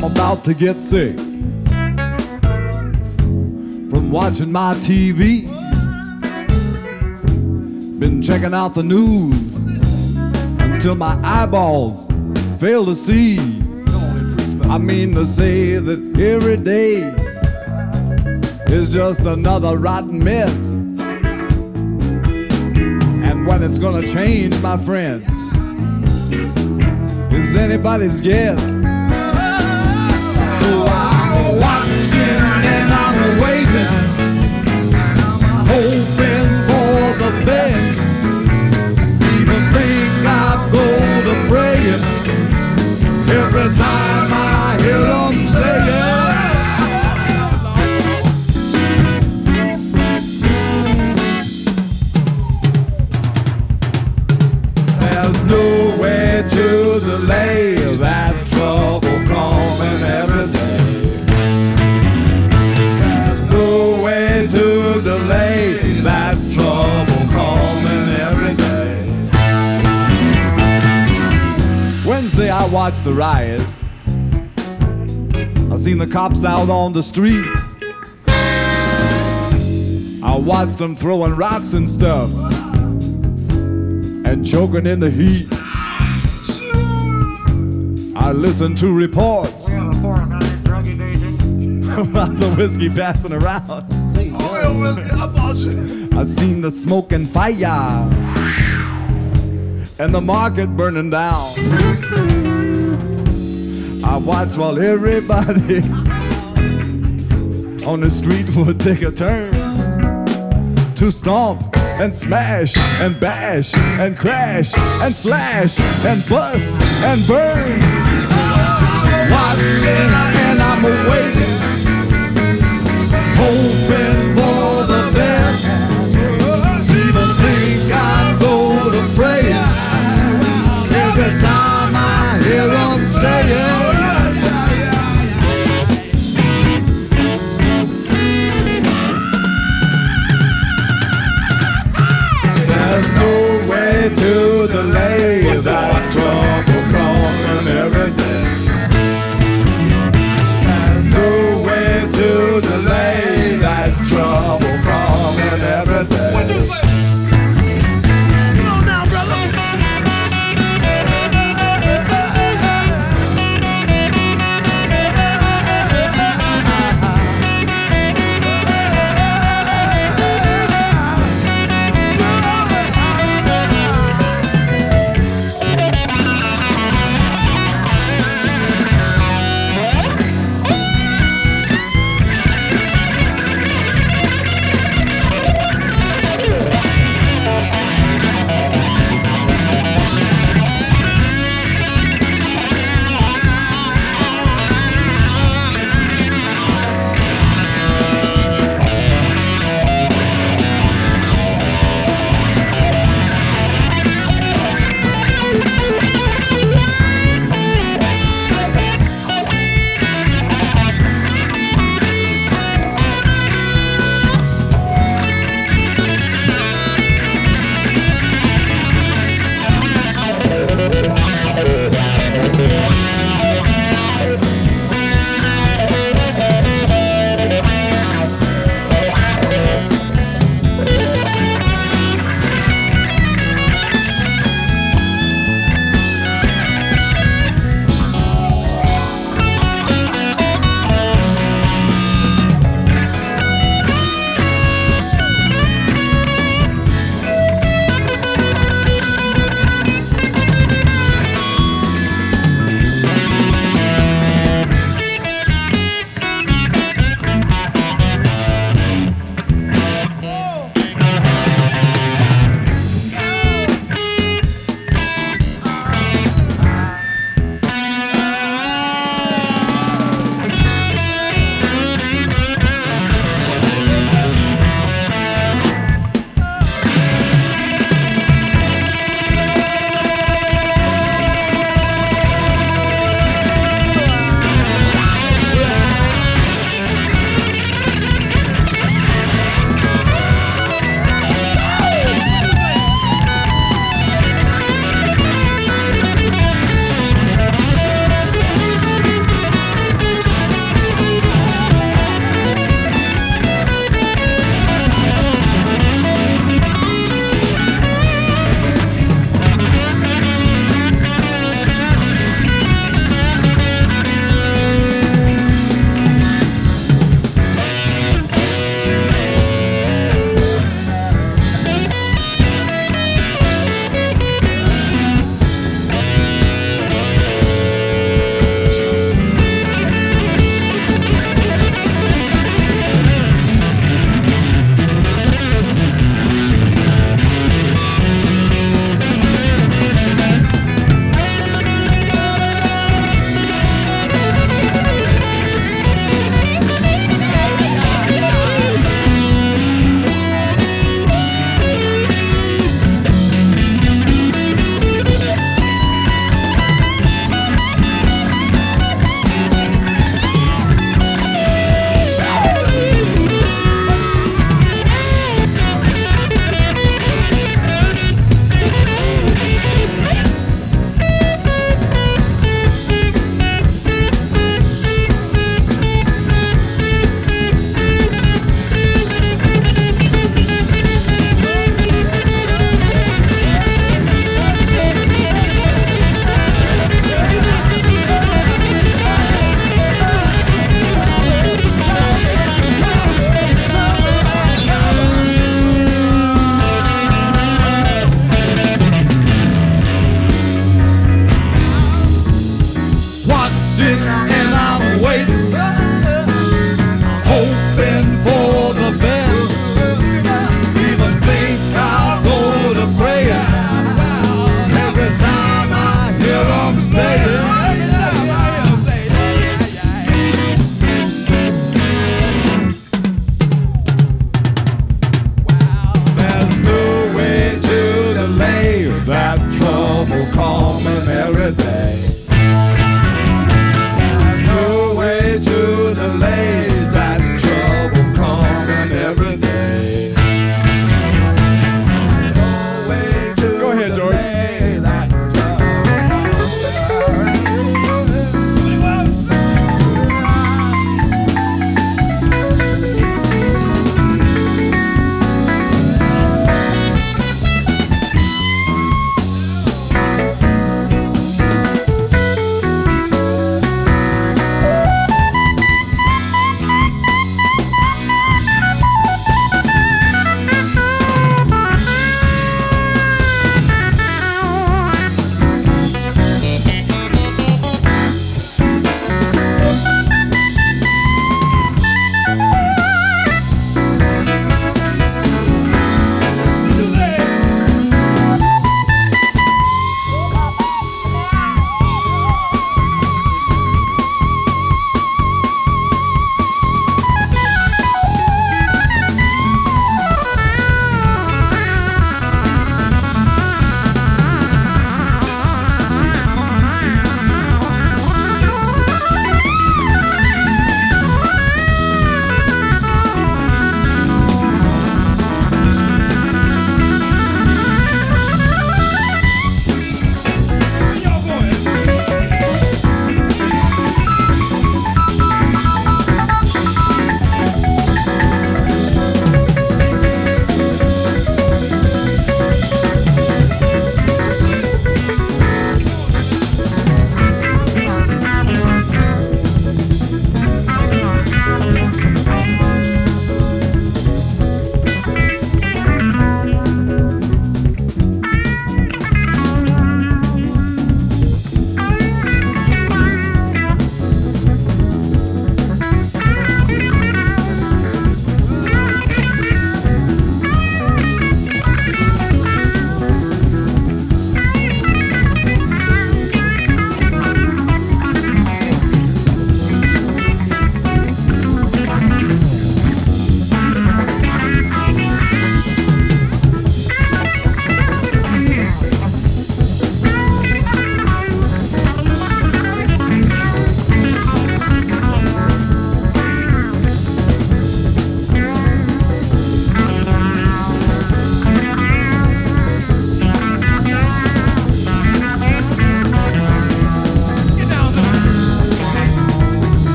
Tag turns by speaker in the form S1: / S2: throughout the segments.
S1: I'm about to get sick from watching my TV. Been checking out the news until my eyeballs fail to see. I mean to say that every day is just another rotten mess. And when it's gonna change, my friend, is anybody's guess. So I'm watching and I'm waiting, hoping for the best. Even think I go to praying every time I hear them say it. There's no way to delay that trouble coming every day. There's no way to delay that trouble coming every day. Wednesday I watched the riot. I seen the cops out on the street. I watched them throwing rocks and stuff and choking in the heat. I listened to reports about the whiskey passing around. I seen the smoke and fire and the market burning down. I watched while everybody on the street would take a turn to stomp and smash and bash and crash and slash and bust and burn. Watching and I'm waiting, hoping for the best. Even think I go to pray every time I hear them say it. There's no way to delay that trouble coming every day. There's no way to delay that trouble coming every day.
S2: Come on now, brother.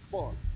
S2: fun.